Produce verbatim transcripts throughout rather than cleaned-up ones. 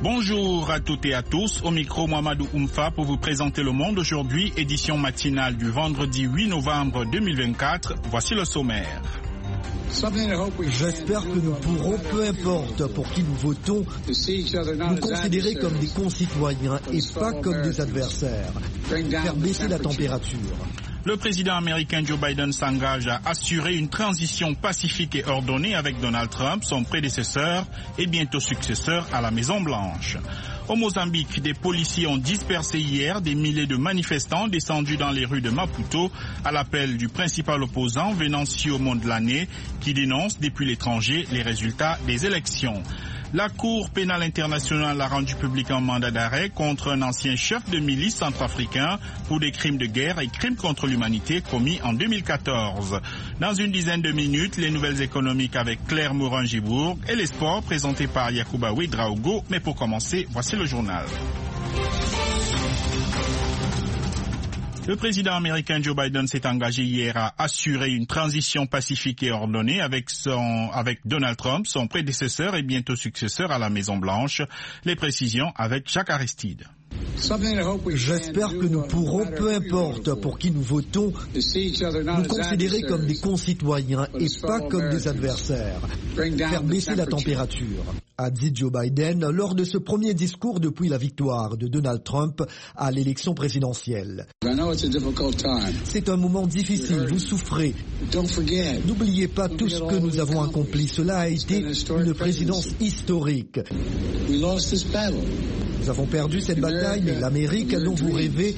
Bonjour à toutes et à tous, au micro Mohamedou Oumfa pour vous présenter Le Monde aujourd'hui, édition matinale du vendredi huit novembre deux mille vingt-quatre. Voici le sommaire. J'espère que nous pourrons, peu importe pour qui nous votons, nous considérer comme des concitoyens et pas comme des adversaires. Faire baisser la température. Le président américain Joe Biden s'engage à assurer une transition pacifique et ordonnée avec Donald Trump, son prédécesseur et bientôt successeur à la Maison-Blanche. Au Mozambique, des policiers ont dispersé hier des milliers de manifestants descendus dans les rues de Maputo à l'appel du principal opposant Venancio Mondlane qui dénonce depuis l'étranger les résultats des élections. La Cour pénale internationale a rendu public un mandat d'arrêt contre un ancien chef de milice centrafricain pour des crimes de guerre et crimes contre l'humanité commis en deux mille quatorze. Dans une dizaine de minutes, les nouvelles économiques avec Claire Morin-Gibourg et les sports présentés par Yacouba Ouedraogo. Mais pour commencer, voici le journal. Le président américain Joe Biden s'est engagé hier à assurer une transition pacifique et ordonnée avec son, avec Donald Trump, son prédécesseur et bientôt successeur à la Maison-Blanche. Les précisions avec Jacques Aristide. J'espère que nous pourrons, peu importe pour qui nous votons, nous considérer comme des concitoyens et pas comme des adversaires. Faire baisser la température, a dit Joe Biden lors de ce premier discours depuis la victoire de Donald Trump à l'élection présidentielle. C'est un moment difficile, vous souffrez. N'oubliez pas tout ce que nous avons accompli. Cela a été une présidence historique. Nous avons perdu cette bataille, mais l'Amérique dont vous rêvez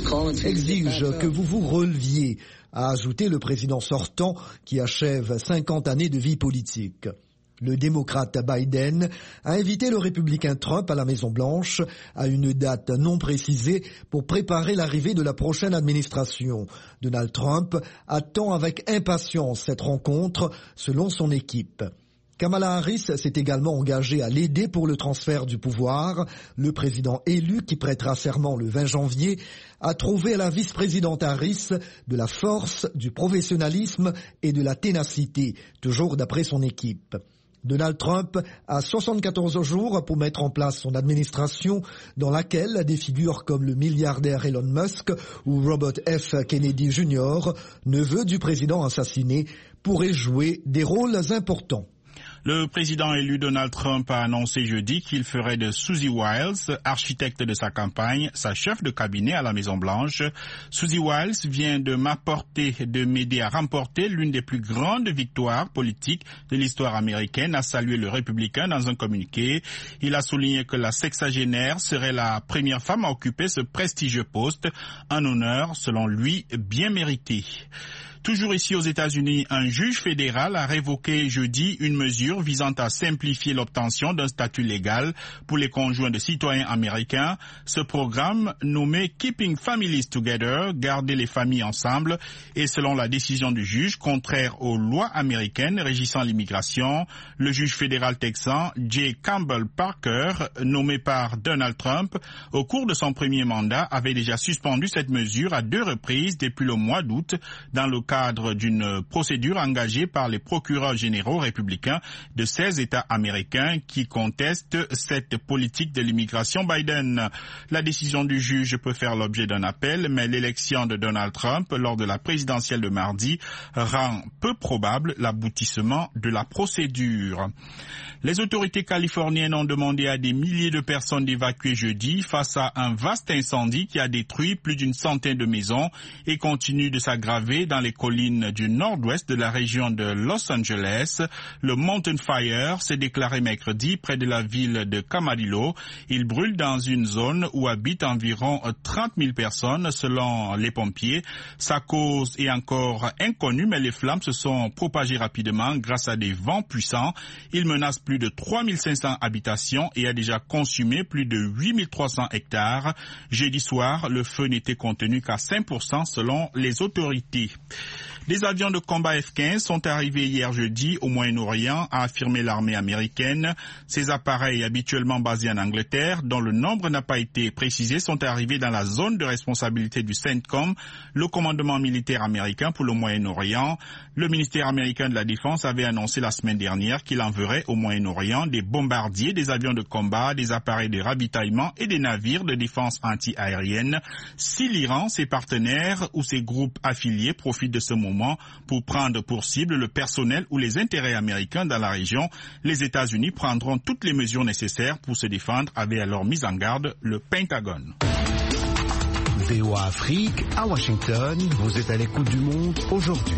exige que vous vous releviez, a ajouté le président sortant qui achève cinquante années de vie politique. Le démocrate Biden a invité le républicain Trump à la Maison-Blanche à une date non précisée pour préparer l'arrivée de la prochaine administration. Donald Trump attend avec impatience cette rencontre, selon son équipe. Kamala Harris s'est également engagée à l'aider pour le transfert du pouvoir. Le président élu, qui prêtera serment le vingt janvier, a trouvé à la vice-présidente Harris de la force, du professionnalisme et de la ténacité, toujours d'après son équipe. Donald Trump a soixante-quatorze jours pour mettre en place son administration dans laquelle des figures comme le milliardaire Elon Musk ou Robert F. Kennedy junior, neveu du président assassiné, pourraient jouer des rôles importants. Le président élu Donald Trump a annoncé jeudi qu'il ferait de Susie Wiles, architecte de sa campagne, sa chef de cabinet à la Maison-Blanche. Susie Wiles vient de m'apporter, de m'aider à remporter l'une des plus grandes victoires politiques de l'histoire américaine, a salué le républicain dans un communiqué. Il a souligné que la sexagénaire serait la première femme à occuper ce prestigieux poste, un honneur, selon lui, bien mérité. Toujours ici aux États-Unis, un juge fédéral a révoqué jeudi une mesure visant à simplifier l'obtention d'un statut légal pour les conjoints de citoyens américains. Ce programme, nommé Keeping Families Together, garder les familles ensemble, est selon la décision du juge contraire aux lois américaines régissant l'immigration. Le juge fédéral texan J. Campbell Parker, nommé par Donald Trump au cours de son premier mandat, avait déjà suspendu cette mesure à deux reprises depuis le mois d'août dans le cadre d'une procédure engagée par les procureurs généraux républicains de seize États américains qui contestent cette politique de l'immigration Biden. La décision du juge peut faire l'objet d'un appel, mais l'élection de Donald Trump lors de la présidentielle de mardi rend peu probable l'aboutissement de la procédure. Les autorités californiennes ont demandé à des milliers de personnes d'évacuer jeudi face à un vaste incendie qui a détruit plus d'une centaine de maisons et continue de s'aggraver dans les collines du nord-ouest de la région de Los Angeles. Le Mountain Fire s'est déclaré mercredi près de la ville de Camarillo. Il brûle dans une zone où habitent environ trente mille personnes selon les pompiers. Sa cause est encore inconnue, mais les flammes se sont propagées rapidement grâce à des vents puissants. Il menace plus de trois mille cinq cents habitations et a déjà consumé plus de huit mille trois cents hectares. Jeudi soir, le feu n'était contenu qu'à cinq pour cent selon les autorités. Des avions de combat F quinze sont arrivés hier jeudi au Moyen-Orient, a affirmé l'armée américaine. Ces appareils habituellement basés en Angleterre, dont le nombre n'a pas été précisé, sont arrivés dans la zone de responsabilité du CENTCOM, le commandement militaire américain pour le Moyen-Orient. Le ministère américain de la Défense avait annoncé la semaine dernière qu'il enverrait au Moyen-Orient des bombardiers, des avions de combat, des appareils de ravitaillement et des navires de défense anti-aérienne. Si l'Iran, ses partenaires ou ses groupes affiliés profitent de ce moment pour prendre pour cible le personnel ou les intérêts américains dans la région, les États-Unis prendront toutes les mesures nécessaires pour se défendre, avait alors mis en garde le Pentagone. V O A Afrique, à Washington, vous êtes à l'écoute du monde aujourd'hui.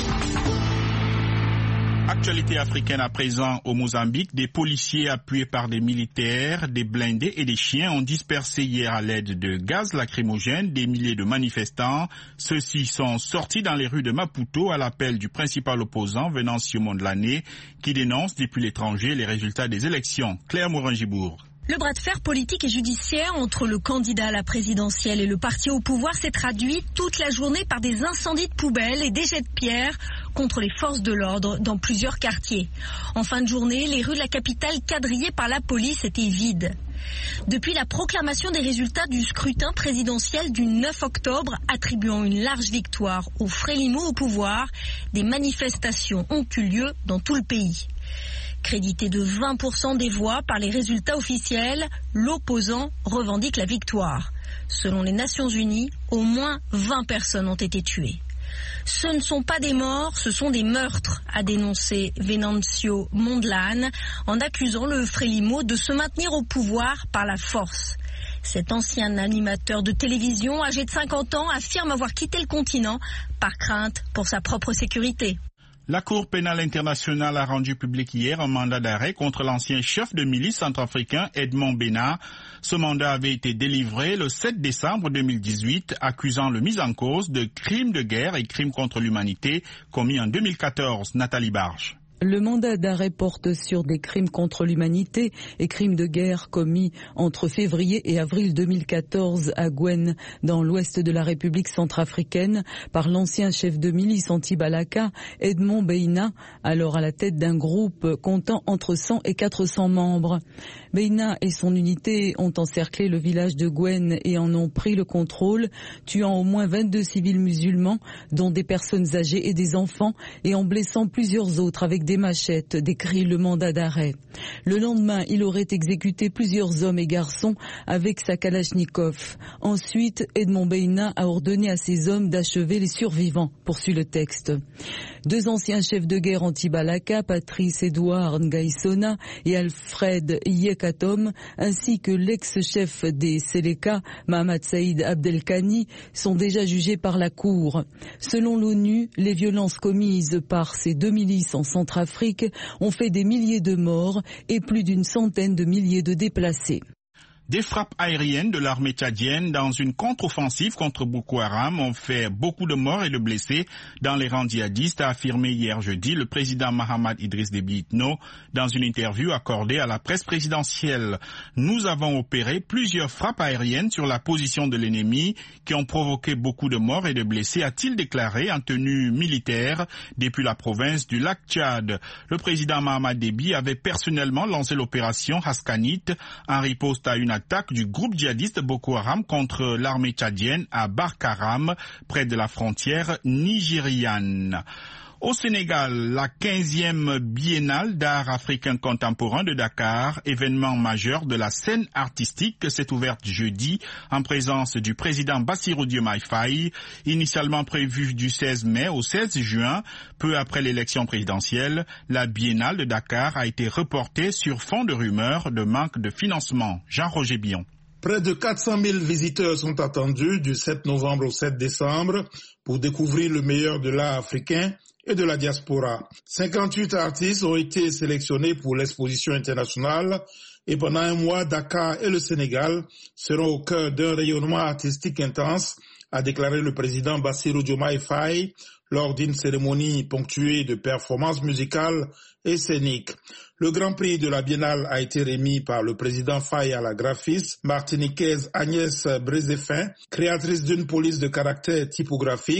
Actualité africaine à présent au Mozambique, des policiers appuyés par des militaires, des blindés et des chiens ont dispersé hier à l'aide de gaz lacrymogène des milliers de manifestants. Ceux-ci sont sortis dans les rues de Maputo à l'appel du principal opposant Venancio Mondlane qui dénonce depuis l'étranger les résultats des élections. Claire Morin-Gibourg. Le bras de fer politique et judiciaire entre le candidat à la présidentielle et le parti au pouvoir s'est traduit toute la journée par des incendies de poubelles et des jets de pierre contre les forces de l'ordre dans plusieurs quartiers. En fin de journée, les rues de la capitale quadrillées par la police étaient vides. Depuis la proclamation des résultats du scrutin présidentiel du neuf octobre, attribuant une large victoire au Frélimo au pouvoir, des manifestations ont eu lieu dans tout le pays. Crédité de vingt pour cent des voix par les résultats officiels, l'opposant revendique la victoire. Selon les Nations Unies, au moins vingt personnes ont été tuées. Ce ne sont pas des morts, ce sont des meurtres, a dénoncé Venancio Mondlane en accusant le Frélimo de se maintenir au pouvoir par la force. Cet ancien animateur de télévision, âgé de cinquante ans, affirme avoir quitté le continent par crainte pour sa propre sécurité. La Cour pénale internationale a rendu public hier un mandat d'arrêt contre l'ancien chef de milice centrafricain Edmond Bena. Ce mandat avait été délivré le sept décembre deux mille dix-huit, accusant le mis en cause de crimes de guerre et crimes contre l'humanité commis en deux mille quatorze. Nathalie Barge. Le mandat d'arrêt porte sur des crimes contre l'humanité et crimes de guerre commis entre février et avril deux mille quatorze à Gwen, dans l'ouest de la République centrafricaine, par l'ancien chef de milice anti-Balaka, Edmond Beina, alors à la tête d'un groupe comptant entre cent et quatre cents membres. Beina et son unité ont encerclé le village de Gwen et en ont pris le contrôle, tuant au moins vingt-deux civils musulmans, dont des personnes âgées et des enfants, et en blessant plusieurs autres avec des machettes, décrit le mandat d'arrêt. Le lendemain, il aurait exécuté plusieurs hommes et garçons avec sa Kalachnikov. Ensuite, Edmond Beina a ordonné à ses hommes d'achever les survivants, poursuit le texte. Deux anciens chefs de guerre anti-Balaka, Patrice Edouard Ngaïsona et Alfred Yekatom, ainsi que l'ex-chef des Seleka, Mohamed Saïd Abdelkani, sont déjà jugés par la Cour. Selon l'ONU, les violences commises par ces deux milices en Centrafrique ont fait des milliers de morts et plus d'une centaine de milliers de déplacés. Des frappes aériennes de l'armée tchadienne dans une contre-offensive contre Boko Haram ont fait beaucoup de morts et de blessés dans les rangs djihadistes, a affirmé hier jeudi le président Mahamat Idriss Déby Itno dans une interview accordée à la presse présidentielle. Nous avons opéré plusieurs frappes aériennes sur la position de l'ennemi qui ont provoqué beaucoup de morts et de blessés, a-t-il déclaré en tenue militaire depuis la province du lac Tchad. Le président Mahamat Déby avait personnellement lancé l'opération Haskanit en riposte à une attaque du groupe djihadiste Boko Haram contre l'armée tchadienne à Barkaram, près de la frontière nigériane. Au Sénégal, la quinzième biennale d'art africain contemporain de Dakar, événement majeur de la scène artistique, s'est ouverte jeudi en présence du président Bassirou Diomaye Faye, initialement prévue du seize mai au seize juin. Peu après l'élection présidentielle, la biennale de Dakar a été reportée sur fond de rumeurs de manque de financement. Jean-Roger Billon. Près de quatre cent mille visiteurs sont attendus du sept novembre au sept décembre pour découvrir le meilleur de l'art africain et de la diaspora. cinquante-huit artistes ont été sélectionnés pour l'exposition internationale et pendant un mois, Dakar et le Sénégal seront au cœur d'un rayonnement artistique intense, a déclaré le président Bassirou Diomaye Faye lors d'une cérémonie ponctuée de performances musicales et scéniques. Le Grand Prix de la Biennale a été remis par le président Faye à la graphiste martiniquaise Agnès Brézéfin, créatrice d'une police de caractère typographique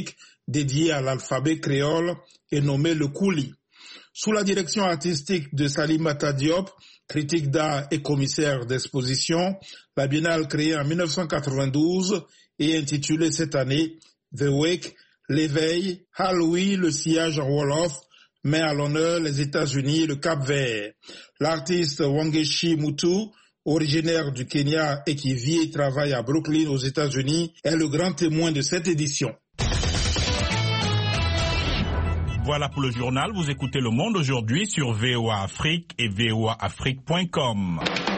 dédié à l'alphabet créole et nommé le Kouli. Sous la direction artistique de Salimata Diop, critique d'art et commissaire d'exposition, la biennale créée en mille neuf cent quatre-vingt-douze et intitulée cette année The Wake, l'éveil, Halloween, le sillage en Wolof, met à l'honneur les États-Unis et le Cap-Vert. L'artiste Wangechi Mutu, originaire du Kenya et qui vit et travaille à Brooklyn aux États-Unis, est le grand témoin de cette édition. Voilà pour le journal. Vous écoutez Le Monde aujourd'hui sur V O A Afrique et V O A Afrique point com.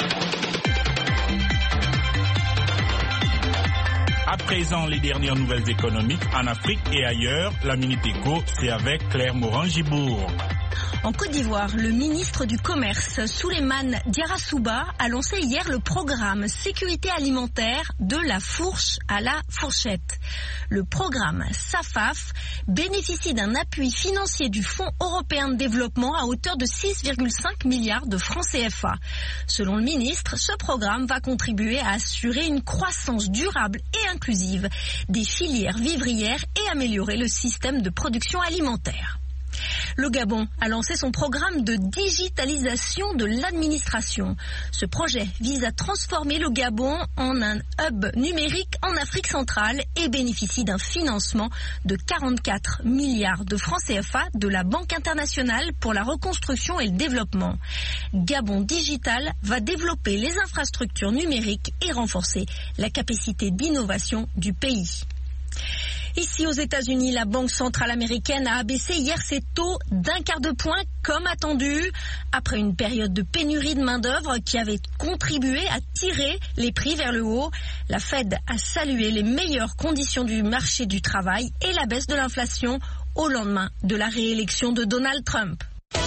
À présent, les dernières nouvelles économiques en Afrique et ailleurs. La Minute Éco, c'est avec Claire Morin-Gibourg. En Côte d'Ivoire, le ministre du Commerce, Souleymane Diarra-Souba, a lancé hier le programme Sécurité alimentaire de la fourche à la fourchette. Le programme SAFAF bénéficie d'un appui financier du Fonds européen de développement à hauteur de six virgule cinq milliards de francs C F A. Selon le ministre, ce programme va contribuer à assurer une croissance durable et inclusive des filières vivrières et améliorer le système de production alimentaire. Le Gabon a lancé son programme de digitalisation de l'administration. Ce projet vise à transformer le Gabon en un hub numérique en Afrique centrale et bénéficie d'un financement de quarante-quatre milliards de francs C F A de la Banque internationale pour la reconstruction et le développement. Gabon Digital va développer les infrastructures numériques et renforcer la capacité d'innovation du pays. Ici aux États-Unis, la Banque centrale américaine a abaissé hier ses taux d'un quart de point comme attendu, après une période de pénurie de main-d'œuvre qui avait contribué à tirer les prix vers le haut. La Fed a salué les meilleures conditions du marché du travail et la baisse de l'inflation au lendemain de la réélection de Donald Trump.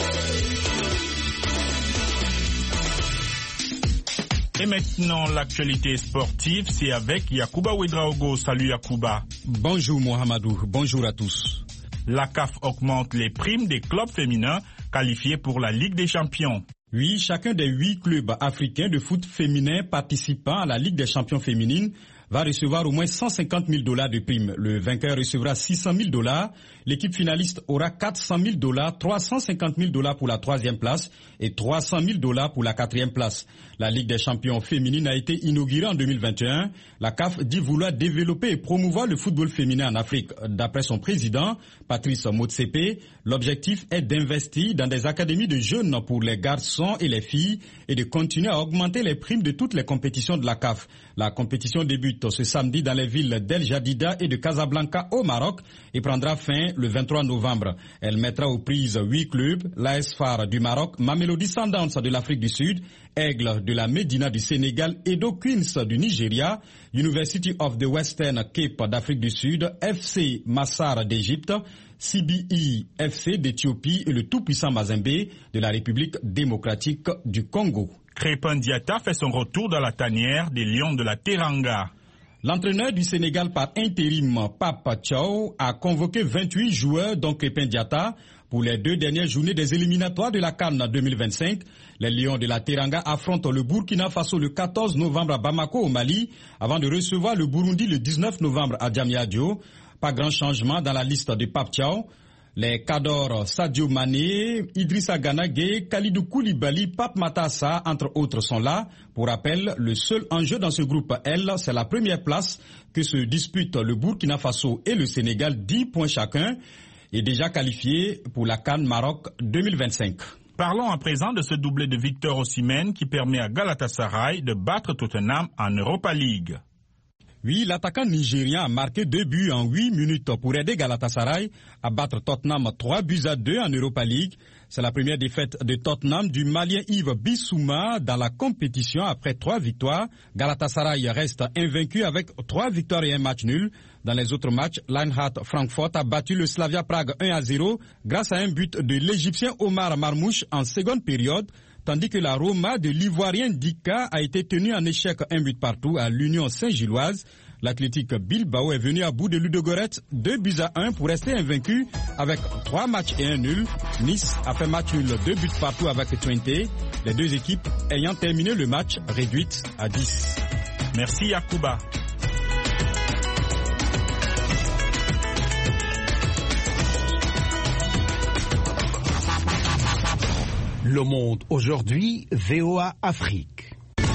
Et maintenant, l'actualité sportive, c'est avec Yacouba Ouedraogo. Salut Yacouba. Bonjour Mohamedou, bonjour à tous. La C A F augmente les primes des clubs féminins qualifiés pour la Ligue des Champions. Oui, chacun des huit clubs africains de foot féminin participant à la Ligue des Champions féminines va recevoir au moins cent cinquante mille dollars de primes. Le vainqueur recevra six cent mille dollars. L'équipe finaliste aura quatre cent mille dollars, trois cent cinquante mille dollars pour la troisième place et trois cent mille dollars pour la quatrième place. La Ligue des champions féminine a été inaugurée en deux mille vingt et un. La C A F dit vouloir développer et promouvoir le football féminin en Afrique. D'après son président, Patrice Motsepe, l'objectif est d'investir dans des académies de jeunes pour les garçons et les filles et de continuer à augmenter les primes de toutes les compétitions de la C A F. La compétition débute ce samedi dans les villes d'El Jadida et de Casablanca au Maroc et prendra fin le vingt-trois novembre. Elle mettra aux prises huit clubs, l'A S F A R du Maroc, Mamelodi Sundowns de l'Afrique du Sud, Aigle de la Médina du Sénégal, Edo Queens du Nigeria, University of the Western Cape d'Afrique du Sud, F C Massar d'Égypte, C B E F C d'Éthiopie et le tout-puissant Mazembe de la République démocratique du Congo. Crépin Diatta fait son retour dans la tanière des Lions de la Teranga. L'entraîneur du Sénégal par intérim, Pape Thiaw, a convoqué vingt-huit joueurs, dont Crépin Diatta, pour les deux dernières journées des éliminatoires de la CAN deux mille vingt-cinq. Les Lions de la Teranga affrontent le Burkina Faso le quatorze novembre à Bamako au Mali, avant de recevoir le Burundi le dix-neuf novembre à Diamniadio. Pas grand changement dans la liste de Pape Thiaw. Les Kador Sadio Mané, Idrissa Gana Gueye, Kalidou Koulibaly, Pape Matassa, entre autres, sont là. Pour rappel, le seul enjeu dans ce groupe L, c'est la première place que se disputent le Burkina Faso et le Sénégal, dix points chacun, et déjà qualifié pour la CAN Maroc deux mille vingt-cinq. Parlons à présent de ce doublé de Victor Osimhen qui permet à Galatasaray de battre Tottenham en Europa League. Oui, l'attaquant nigérien a marqué deux buts en huit minutes pour aider Galatasaray à battre Tottenham trois buts à deux en Europa League. C'est la première défaite de Tottenham du Malien Yves Bissouma dans la compétition après trois victoires. Galatasaray reste invaincu avec trois victoires et un match nul. Dans les autres matchs, l'Eintracht Francfort a battu le Slavia Prague un à zéro grâce à un but de l'Égyptien Omar Marmouche en seconde période, tandis que la Roma de l'Ivoirien Dika a été tenue en échec un but partout à l'Union Saint-Gilloise. L'Athletic Bilbao est venu à bout de Ludogorets, deux buts à un pour rester invaincu avec trois matchs et un nul. Nice a fait match nul, deux buts partout avec Twente, les deux équipes ayant terminé le match réduites à dix. Merci Yacouba. Le Monde aujourd'hui, V O A Afrique.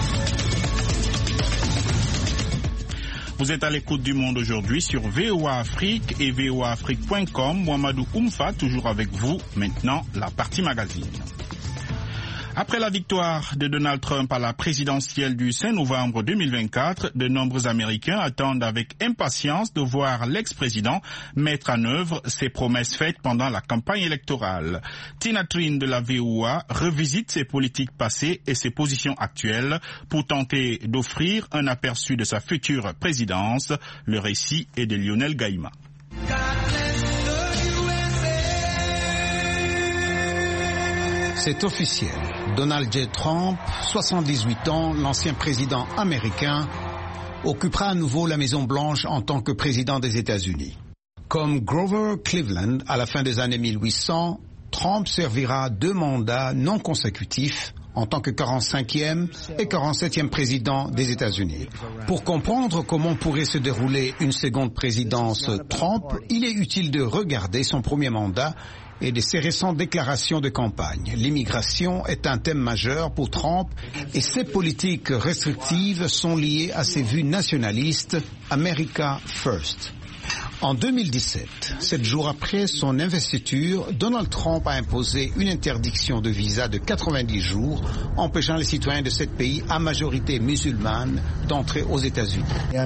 Vous êtes à l'écoute du Monde aujourd'hui sur V O A Afrique et V O A Afrique point com. Mohamedou Oumfa, toujours avec vous. Maintenant, la partie magazine. Après la victoire de Donald Trump à la présidentielle du cinq novembre deux mille vingt-quatre, de nombreux Américains attendent avec impatience de voir l'ex-président mettre en œuvre ses promesses faites pendant la campagne électorale. Tina Trin de la V O A revisite ses politiques passées et ses positions actuelles pour tenter d'offrir un aperçu de sa future présidence. Le récit est de Lionel Gaïma. C'est officiel. Donald J. Trump, soixante-dix-huit ans, l'ancien président américain, occupera à nouveau la Maison-Blanche en tant que président des États-Unis. Comme Grover Cleveland à la fin des années mille huit cents, Trump servira deux mandats non consécutifs en tant que quarante-cinquième et quarante-septième président des États-Unis. Pour comprendre comment pourrait se dérouler une seconde présidence Trump, il est utile de regarder son premier mandat et de ses récentes déclarations de campagne. L'immigration est un thème majeur pour Trump et ses politiques restrictives sont liées à ses vues nationalistes America First. En deux mille dix-sept, sept jours après son investiture, Donald Trump a imposé une interdiction de visa de quatre-vingt-dix jours, empêchant les citoyens de sept pays à majorité musulmane d'entrer aux États-Unis.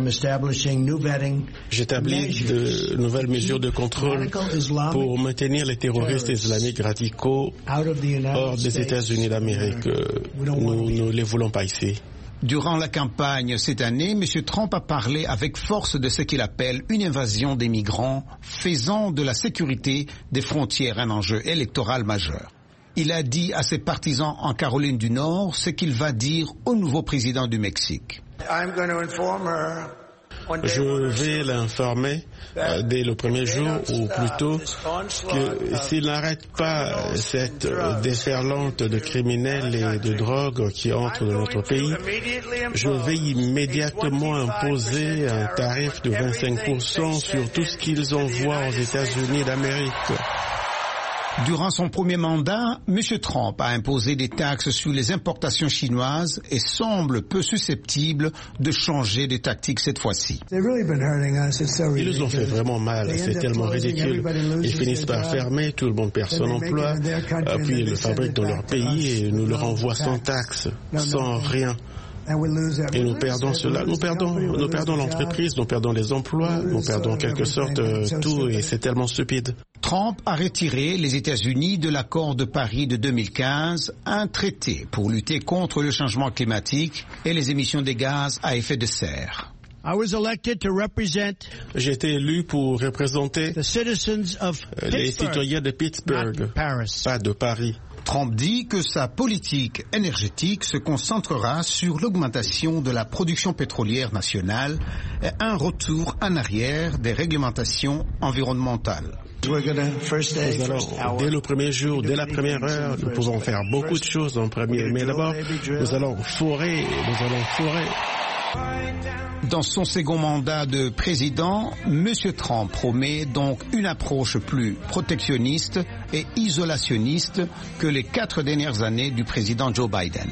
J'établis de nouvelles mesures de contrôle pour maintenir les terroristes islamiques radicaux hors des États-Unis d'Amérique. Nous ne les voulons pas ici. Durant la campagne cette année, M. Trump a parlé avec force de ce qu'il appelle une invasion des migrants, faisant de la sécurité des frontières un enjeu électoral majeur. Il a dit à ses partisans en Caroline du Nord ce qu'il va dire au nouveau président du Mexique. Je vais l'informer euh, dès le premier jour, ou plutôt que s'il n'arrête pas cette euh, déferlante de criminels et de drogue qui entrent dans notre pays, je vais immédiatement imposer un tarif de vingt-cinq pour cent sur tout ce qu'ils envoient aux États-Unis d'Amérique. Durant son premier mandat, M. Trump a imposé des taxes sur les importations chinoises et semble peu susceptible de changer de tactique cette fois-ci. Ils nous ont fait vraiment mal, c'est tellement ridicule. Ils finissent par fermer, tout le monde perd son emploi, puis ils le fabriquent dans leur pays et nous leur envoient sans taxes, sans rien. Et nous perdons cela, nous perdons, nous perdons l'entreprise, nous perdons les emplois, nous perdons en quelque sorte tout et c'est tellement stupide. Trump a retiré les États-Unis de l'accord de Paris de deux mille quinze, un traité pour lutter contre le changement climatique et les émissions de gaz à effet de serre. J'ai été élu pour représenter les citoyens de Pittsburgh, pas de Paris. Trump dit que sa politique énergétique se concentrera sur l'augmentation de la production pétrolière nationale et un retour en arrière des réglementations environnementales. Nous allons, dès le premier jour, dès la première heure, nous pouvons faire beaucoup de choses en premier, mais d'abord, nous allons forer, nous allons forer. Dans son second mandat de président, M. Trump promet donc une approche plus protectionniste et isolationniste que les quatre dernières années du président Joe Biden.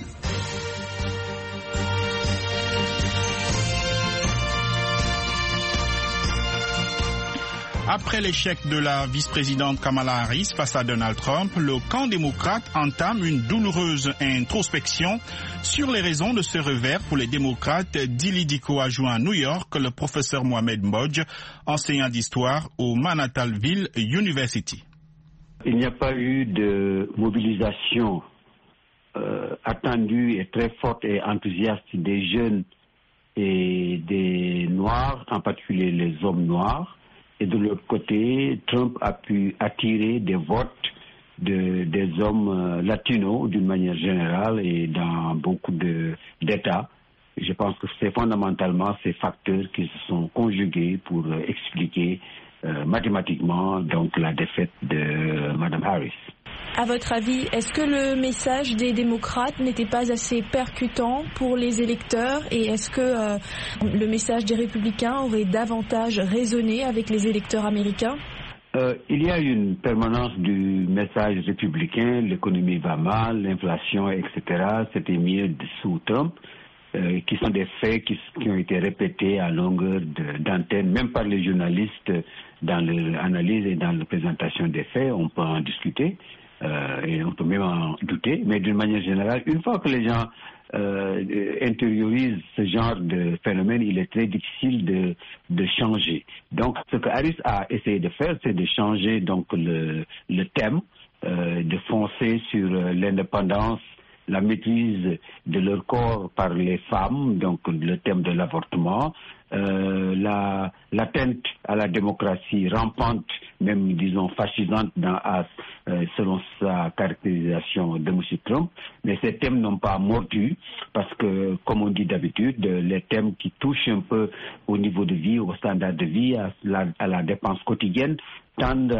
Après l'échec de la vice-présidente Kamala Harris face à Donald Trump, le camp démocrate entame une douloureuse introspection sur les raisons de ce revers pour les démocrates, dit Lidiko adjoint à New York, le professeur Mohamed Mbodj, enseignant d'histoire au Manhattanville University. Il n'y a pas eu de mobilisation euh, attendue et très forte et enthousiaste des jeunes et des Noirs, en particulier les hommes noirs. Et de l'autre côté, Trump a pu attirer des votes de, des hommes euh, latinos d'une manière générale et dans beaucoup de, d'États. Je pense que c'est fondamentalement ces facteurs qui se sont conjugués pour euh, expliquer euh, mathématiquement donc la défaite de euh, Mme Harris. À votre avis, est-ce que le message des démocrates n'était pas assez percutant pour les électeurs et est-ce que euh, le message des républicains aurait davantage résonné avec les électeurs américains? Euh, il y a une permanence du message républicain, l'économie va mal, l'inflation, et cetera. C'était mieux sous Trump, euh, qui sont des faits qui, qui ont été répétés à longueur de, d'antenne, même par les journalistes dans l'analyse et dans la présentation des faits. On peut en discuter euh, et on peut même en douter, mais d'une manière générale, une fois que les gens Euh, intériorise ce genre de phénomène, il est très difficile de, de changer. Donc, ce que Harris a essayé de faire, c'est de changer donc le, le thème, euh, de foncer sur l'indépendance, la maîtrise de leur corps par les femmes, donc le thème de l'avortement, euh, la, l'atteinte à la démocratie rampante, même disons fascisante dans, à, euh, selon sa caractérisation de M. Trump. Mais ces thèmes n'ont pas mordu parce que, comme on dit d'habitude, les thèmes qui touchent un peu au niveau de vie, au standard de vie, à la, à la dépense quotidienne, tendent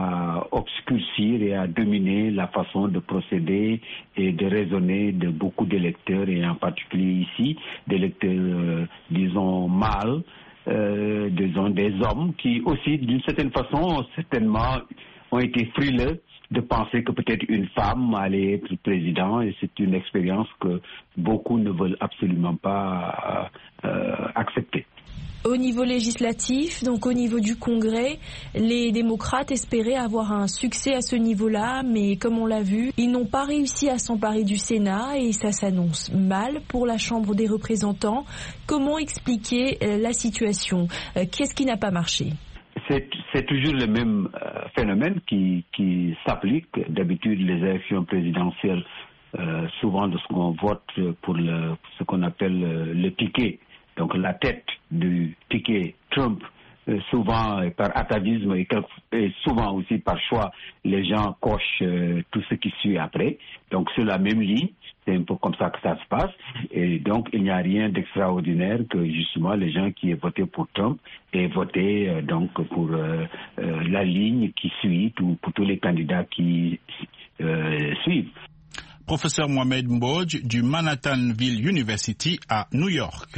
à obscurcir et à dominer la façon de procéder et de raisonner de beaucoup d'électeurs, et en particulier ici, d'électeurs, euh, disons, mâles, euh, disons, des hommes qui aussi, d'une certaine façon, certainement, ont été frileux de penser que peut-être une femme allait être président, et c'est une expérience que beaucoup ne veulent absolument pas euh, accepter. Au niveau législatif, donc au niveau du Congrès, les démocrates espéraient avoir un succès à ce niveau-là, mais comme on l'a vu, ils n'ont pas réussi à s'emparer du Sénat et ça s'annonce mal pour la Chambre des représentants. Comment expliquer la situation ? Qu'est-ce qui n'a pas marché ? C'est, c'est toujours le même euh, phénomène qui, qui s'applique. D'habitude, les élections présidentielles, euh, souvent de ce qu'on vote pour le, ce qu'on appelle euh, le ticket, donc la tête du ticket Trump, euh, souvent par atavisme et, et souvent aussi par choix, les gens cochent euh, tout ce qui suit après. Donc sur la même ligne, c'est un peu comme ça que ça se passe. Et donc il n'y a rien d'extraordinaire que justement les gens qui aient voté pour Trump aient voté euh, donc pour euh, euh, la ligne qui suit, ou pour tous les candidats qui euh, suivent. Professeur Mohamed Mbodj du Manhattanville University à New York.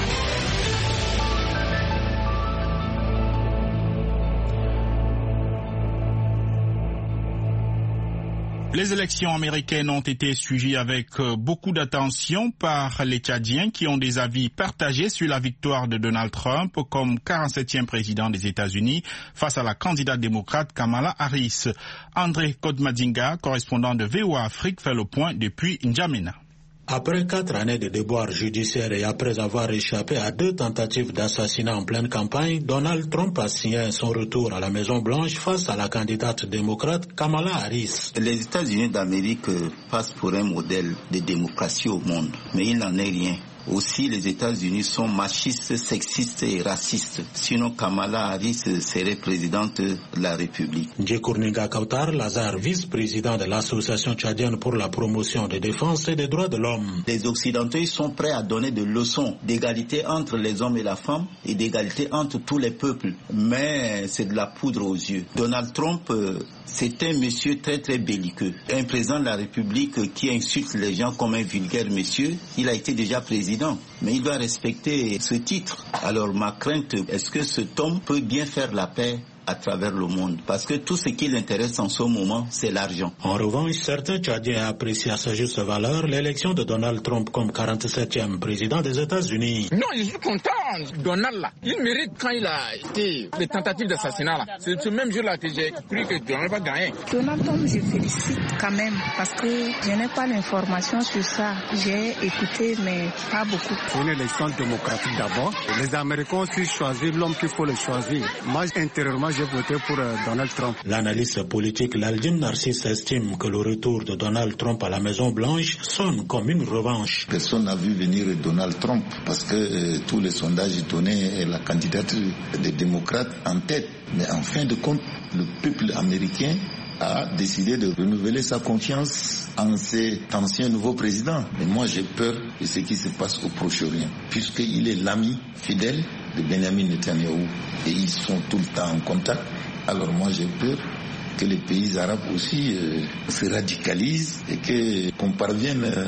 Les élections américaines ont été suivies avec beaucoup d'attention par les Tchadiens qui ont des avis partagés sur la victoire de Donald Trump comme quarante-septième président des États-Unis face à la candidate démocrate Kamala Harris. André Kodmadinga, correspondant de V O A Afrique, fait le point depuis N'Djamena. Après quatre années de déboires judiciaires et après avoir échappé à deux tentatives d'assassinat en pleine campagne, Donald Trump a signé son retour à la Maison-Blanche face à la candidate démocrate Kamala Harris. Les États-Unis d'Amérique passent pour un modèle de démocratie au monde, mais il n'en est rien. Aussi, les États-Unis sont machistes, sexistes et racistes. Sinon, Kamala Harris serait présidente de la République. Ndjekourninga Kautar Lazare, vice-président de l'Association tchadienne pour la promotion des défenses et des droits de l'homme. Les Occidentaux sont prêts à donner des leçons d'égalité entre les hommes et la femme et d'égalité entre tous les peuples. Mais c'est de la poudre aux yeux. Donald Trump, c'est un monsieur très très belliqueux. Un président de la République qui insulte les gens comme un vulgaire monsieur. Il a été déjà président. Mais il doit respecter ce titre. Alors ma crainte, est-ce que cet homme peut bien faire la paix à travers le monde? Parce que tout ce qui l'intéresse en ce moment, c'est l'argent. En revanche, certains Tchadiens apprécient à sa juste valeur l'élection de Donald Trump comme quarante-septième président des États-Unis. Non, je suis content. Donald, là, il mérite quand il a été les tentatives d'assassinat. Là. C'est ce même jour-là que j'ai cru que Donald va gagner. Donald Trump, je félicite quand même parce que je n'ai pas l'information sur ça. J'ai écouté, mais pas beaucoup. C'est une élection démocratique d'abord. Les Américains ont choisi l'homme qu'il faut le choisir. Moi, intérieurement, j'ai voté pour euh, Donald Trump. L'analyste politique Laldin Narcisse estime que le retour de Donald Trump à la Maison-Blanche sonne comme une revanche. Personne n'a vu venir Donald Trump parce que euh, tous les sondages donnaient la candidature des démocrates en tête. Mais en fin de compte, le peuple américain a décidé de renouveler sa confiance en cet ancien nouveau président. Mais moi, j'ai peur de ce qui se passe au Proche-Orient, puisqu'il est l'ami fidèle de Benjamin Netanyahou et ils sont tout le temps en contact. Alors moi, j'ai peur que les pays arabes aussi euh, se radicalisent et que qu'on parvienne euh,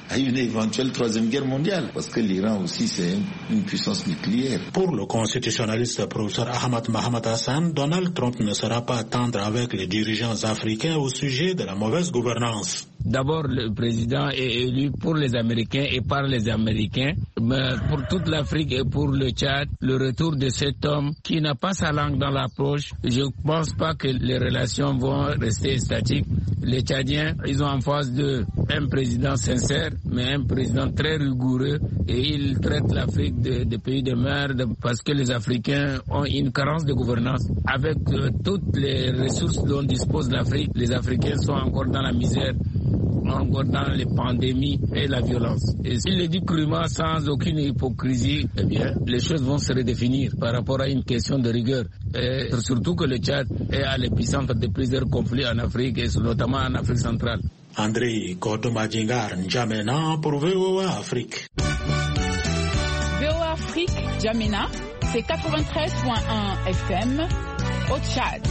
à une éventuelle troisième guerre mondiale, parce que l'Iran aussi c'est une puissance nucléaire. Pour le constitutionnaliste professeur Ahmad Mohamed Hassan, Donald Trump ne sera pas à tendre avec les dirigeants africains au sujet de la mauvaise gouvernance. D'abord, le président est élu pour les Américains et par les Américains, mais pour toute l'Afrique et pour le Tchad, le retour de cet homme qui n'a pas sa langue dans la poche, je ne pense pas que les relations vont rester statiques. Les Tchadiens, ils ont en face d'eux un président sincère, mais un président très rigoureux, et il traite l'Afrique de, de pays de merde parce que les Africains ont une carence de gouvernance. Avec euh, toutes les ressources dont dispose l'Afrique, les Africains sont encore dans la misère, encore dans les pandémies et la violence. Et s'il le dit crûment, sans aucune hypocrisie, eh bien, les choses vont se redéfinir par rapport à une question de rigueur. Et surtout que le Tchad est à l'épicentre de plusieurs conflits en Afrique, et notamment en Afrique centrale. André Kodomadjingar N'Djamena pour V O A Afrique. V O A Afrique, N'Djamena, c'est quatre-vingt-treize virgule un F M au Tchad.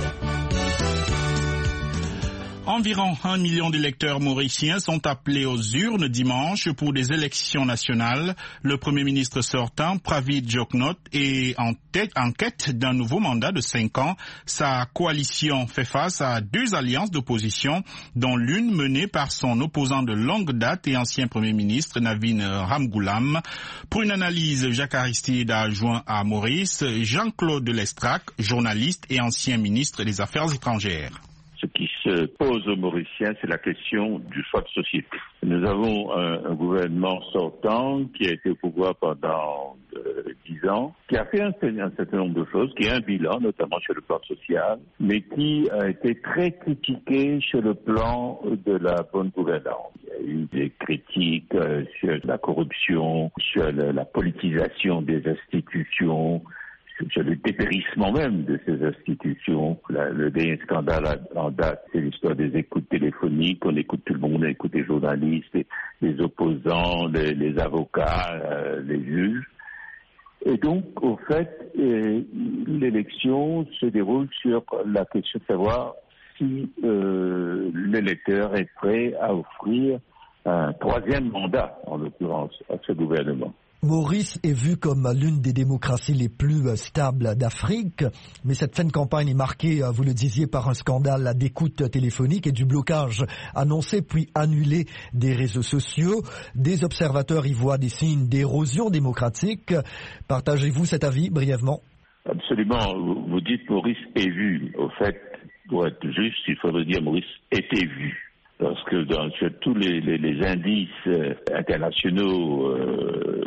Environ un million d'électeurs mauriciens sont appelés aux urnes dimanche pour des élections nationales. Le Premier ministre sortant, Pravind Jugnauth, est en, tête, en quête d'un nouveau mandat de cinq ans. Sa coalition fait face à deux alliances d'opposition, dont l'une menée par son opposant de longue date et ancien Premier ministre, Navin Ramgoolam. Pour une analyse, Jacques Aristide a joint à Maurice Jean-Claude Lestrac, journaliste et ancien ministre des Affaires étrangères. Ce qui se pose aux Mauriciens, c'est la question du choix de société. Nous avons un, un gouvernement sortant qui a été au pouvoir pendant dix euh, ans, qui a fait un, un certain nombre de choses, qui a un bilan, notamment sur le plan social, mais qui a été très critiqué sur le plan de la bonne gouvernance. Il y a eu des critiques euh, sur la corruption, sur le, la politisation des institutions, sur le dépérissement même de ces institutions. La, le dernier scandale en date, c'est l'histoire des écoutes téléphoniques. On écoute tout le monde, on écoute les journalistes, les, les opposants, les, les avocats, euh, les juges. Et donc, au fait, euh, l'élection se déroule sur la question de savoir si euh, l'électeur est prêt à offrir un troisième mandat, en l'occurrence, à ce gouvernement. Maurice est vu comme l'une des démocraties les plus stables d'Afrique, mais cette fin de campagne est marquée, vous le disiez, par un scandale d'écoute téléphonique et du blocage annoncé puis annulé des réseaux sociaux. Des observateurs y voient des signes d'érosion démocratique. Partagez-vous cet avis brièvement? Absolument. Vous dites Maurice est vu. Au fait, pour être juste, il faudrait dire Maurice était vu. Parce que dans sur tous les, les, les indices euh, internationaux euh,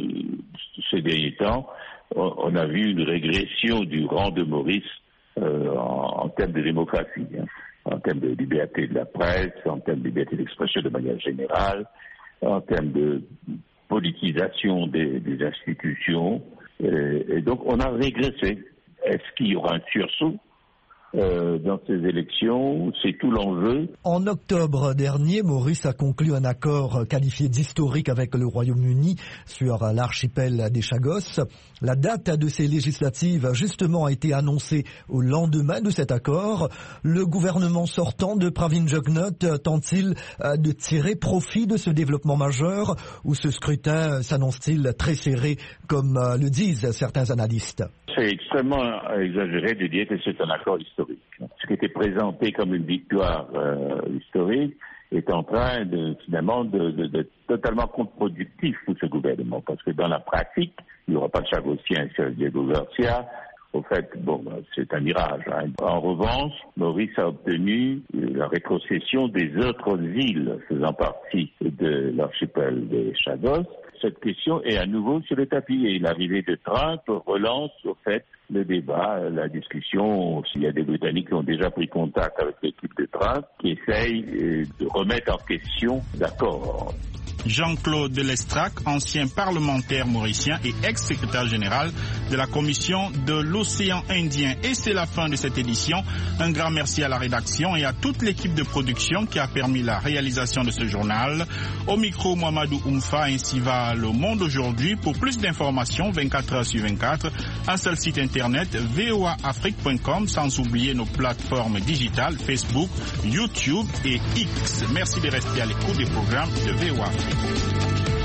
ces derniers temps, on, on a vu une régression du rang de Maurice euh, en, en termes de démocratie, hein, en termes de liberté de la presse, en termes de liberté d'expression de manière générale, en termes de politisation des, des institutions. Et, et donc on a régressé. Est-ce qu'il y aura un sursaut Euh, dans ces élections? C'est tout l'enjeu. En octobre dernier, Maurice a conclu un accord qualifié d'historique avec le Royaume-Uni sur l'archipel des Chagos. La date de ces législatives, justement, a été annoncée au lendemain de cet accord. Le gouvernement sortant de Pravind Jugnauth tente-t-il de tirer profit de ce développement majeur, ou ce scrutin s'annonce-t-il très serré, comme le disent certains analystes? C'est extrêmement exagéré de dire que c'est un accord historique. Ce qui était présenté comme une victoire euh, historique est en train de finalement de, de, de totalement contre-productif pour ce gouvernement, parce que dans la pratique, il n'y aura pas de Chagossien sur Diego Garcia. Au fait, bon, c'est un mirage. Hein. En revanche, Maurice a obtenu la rétrocession des autres îles faisant partie de l'archipel des Chagos. Cette question est à nouveau sur le tapis, et l'arrivée de Trump relance au fait le débat, la discussion. Il y a des Britanniques qui ont déjà pris contact avec l'équipe de Trump, qui essayent de remettre en question l'accord. Jean-Claude Lestrac, ancien parlementaire mauricien et ex-secrétaire général de la Commission de l'Océan Indien. Et c'est la fin de cette édition. Un grand merci à la rédaction et à toute l'équipe de production qui a permis la réalisation de ce journal. Au micro, Mohamedou Oumfa, ainsi va Le Monde aujourd'hui. Pour plus d'informations, vingt-quatre heures sur vingt-quatre, un seul site internet, v o a afrique point com, sans oublier nos plateformes digitales, Facebook, YouTube et X. Merci de rester à l'écoute des programmes de V O A Afrique. Afrique.